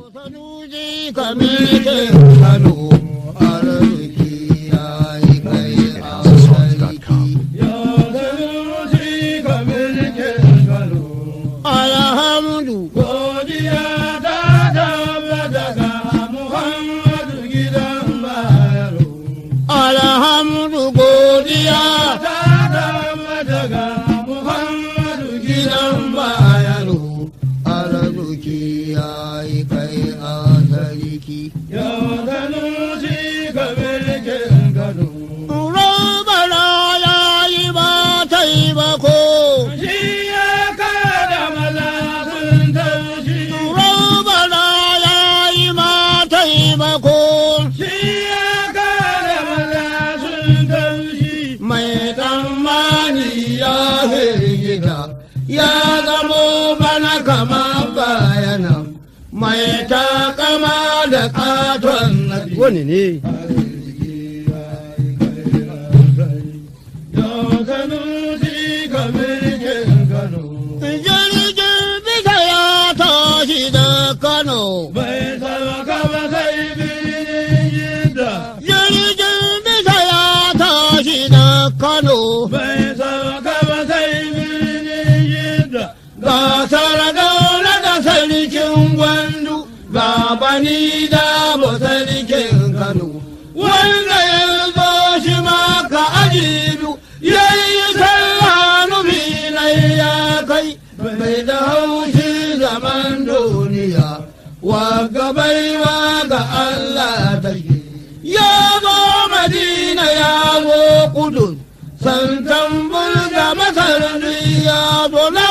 Sanusi kamilke Kano arziki yayi kai a sarki. Ya Sanusi kamilke Kano. Alhamdu godiya ta tabbata ga Muhammadu gidan Bayero. Alhamdu godiya ta tabbata ga Muhammadu gidan Bayero. Arziki yayi kai a sarki. Ya Sanusi kamilken Kano. Robala yayi ba taimako. Shi ya kada maza sun taushi. Robala yayi ma taimako. Shi ya kada maza sun taushi. Mai tsammani ya hirgita. Ya zamo bana kama bayana mai takama da katon nadi. Wani ne? Jirgin bisa ya tashi da Kano. Bai sauka ba sai birnin Jidda. Jirgin bisa ya tashi da Kano. Bai sauka ba sai gasar daula da sarkin gwandu gabani da sarkin Kano wanda ya zo shi maka ajibu ya yi sallah nufi na ya kai bai da haushi zaman duniya wa gabaiwa ga Allah take ya zo Madina ya zo Kudus santan bulga masar ya zo na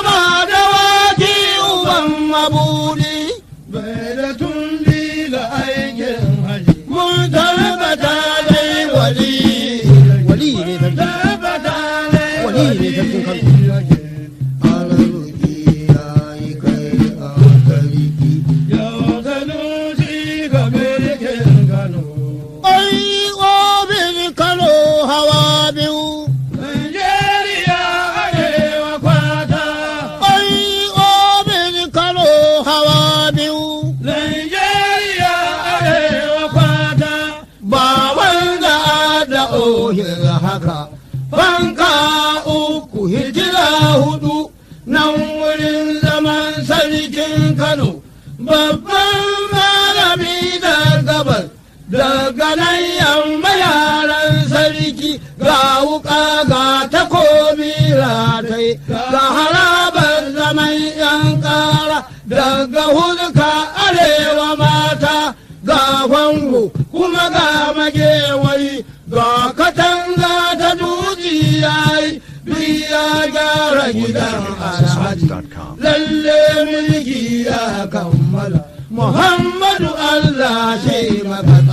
mabudi bai da tundi ga aikin haji mun tabbata dai wali ne tabbata dai wali ne sarkin Kano. Arziki yayi kai a sarki. Ya Sanusi kamilken Kano. Ai obin Kano hawa biyu. Haka fanka uku hijira hudu nan wurin zaman sarkin Kano babban malami da gabas daga nan yamma yaran sarki ga wuka ga takobi ratai ga harabar zaman yan kara daga hulka arewa mata ga fango kuma ga magewayi ga katanga ta dukiyayi biya gyara gidan alhaji lalle mulki ya kammala Muhammadu Allah shi maka